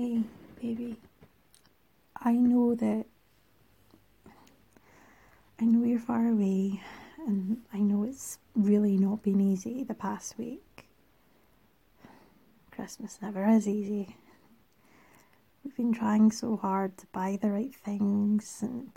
Hey, baby, I know that I know you're far away, and I know it's really not been easy the past week. Christmas never is easy. We've been trying so hard to buy the right things and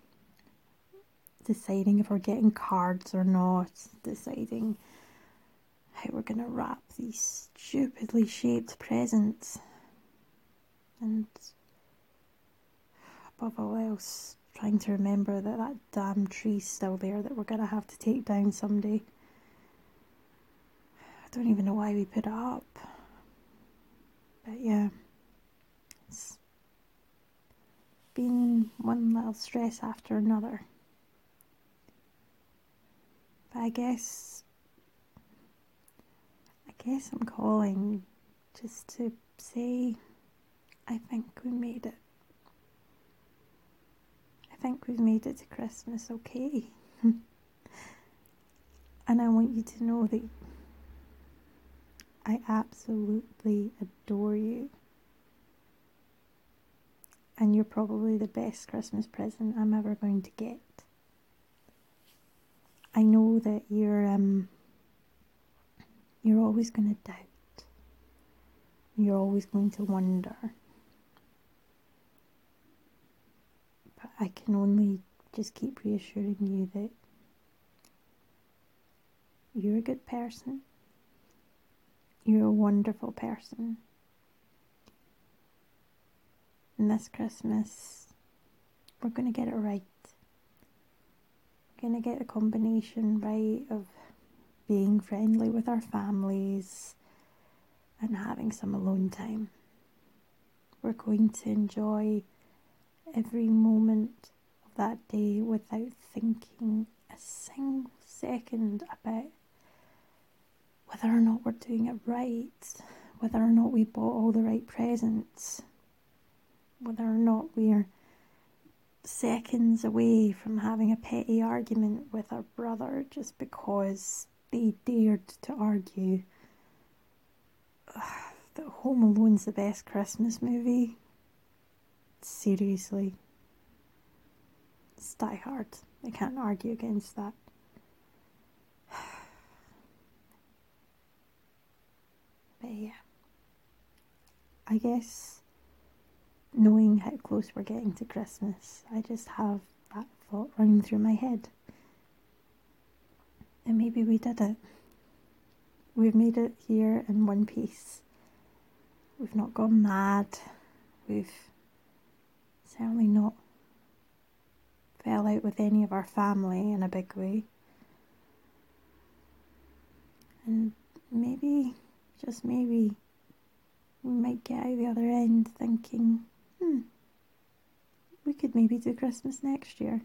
deciding if we're getting cards or not, deciding how we're going to wrap these stupidly shaped presents, and above all else, trying to remember that damn tree's still there that we're going to have to take down someday. I don't even know why we put it up. But yeah, it's been one little stress after another. But I guess I'm calling just to say I think we made it. I think we've made it to Christmas okay. And I want you to know that I absolutely adore you. And you're probably the best Christmas present I'm ever going to get. I know that you're always going to doubt. You're always going to wonder. But I can only just keep reassuring you that you're a good person. You're a wonderful person. And this Christmas, we're going to get it right. We're going to get the combination right of being friendly with our families and having some alone time. We're going to enjoy every moment of that day without thinking a single second about whether or not we're doing it right, whether or not we bought all the right presents, whether or not we're seconds away from having a petty argument with our brother just because they dared to argue that Home Alone's the best Christmas movie. Seriously. It's Die Hard. I can't argue against that. But yeah, I guess knowing how close we're getting to Christmas, I just have that thought running through my head. And maybe we did it. We've made it here in one piece. We've not gone mad. We've certainly not fell out with any of our family in a big way. And maybe, just maybe, we might get out the other end thinking, we could maybe do Christmas next year.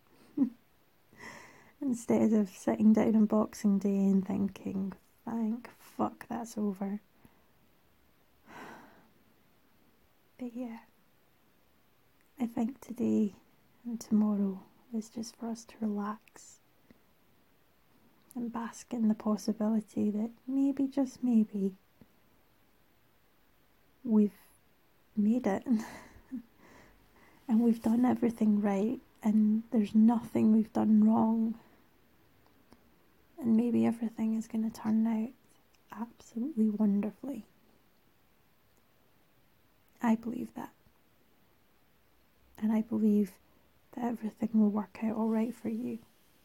Instead of sitting down on Boxing Day and thinking, thank fuck that's over. But yeah, I think today and tomorrow is just for us to relax and bask in the possibility that maybe, just maybe, we've made it. And we've done everything right, and there's nothing we've done wrong. And maybe everything is going to turn out absolutely wonderfully. I believe that. And I believe that everything will work out all right for you.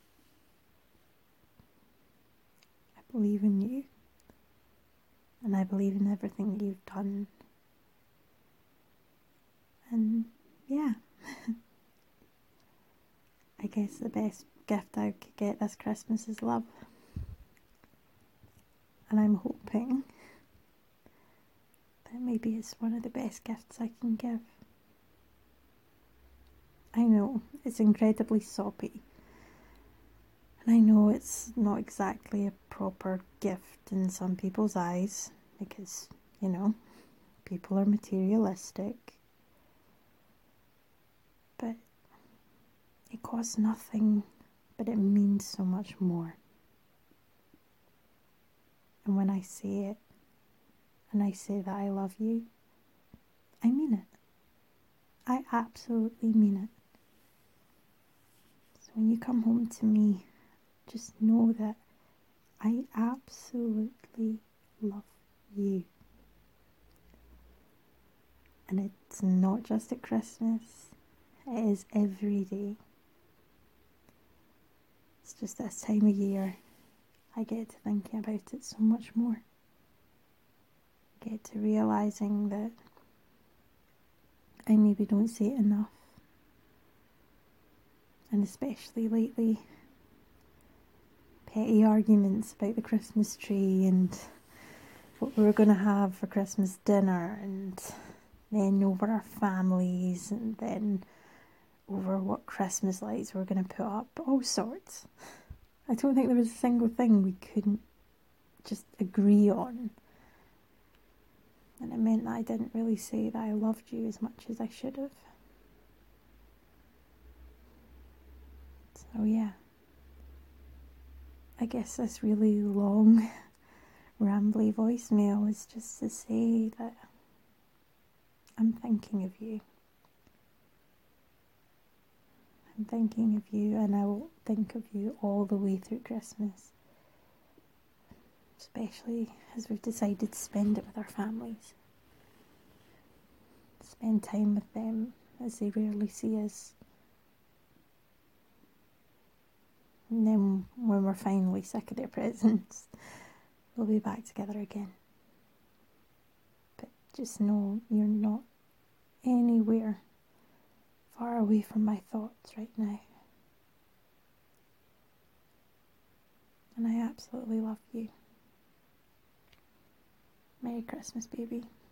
I believe in you. And I believe in everything that you've done. And yeah. I guess the best gift I could get this Christmas is love. And I'm hoping that maybe it's one of the best gifts I can give. I know, it's incredibly soppy. And I know it's not exactly a proper gift in some people's eyes, because, people are materialistic. But it costs nothing, but it means so much more. And when I say it, and I say that I love you, I mean it. I absolutely mean it. So when you come home to me, just know that I absolutely love you. And it's not just at Christmas, it is every day. It's just this time of year I get to thinking about it so much more. I get to realising that I maybe don't say it enough. And especially lately, petty arguments about the Christmas tree and what we were going to have for Christmas dinner, and then over our families, and then over what Christmas lights we were going to put up, all sorts. I don't think there was a single thing we couldn't just agree on. And it meant that I didn't really say that I loved you as much as I should have. So yeah, I guess this really long, rambly voicemail is just to say that I'm thinking of you. I'm thinking of you, and I will think of you all the way through Christmas. Especially as we've decided to spend it with our families. Spend time with them as they rarely see us. And then when we're finally sick of their presents, we'll be back together again. But just know you're not anywhere far away from my thoughts right now. And I absolutely love you. Merry Christmas, baby.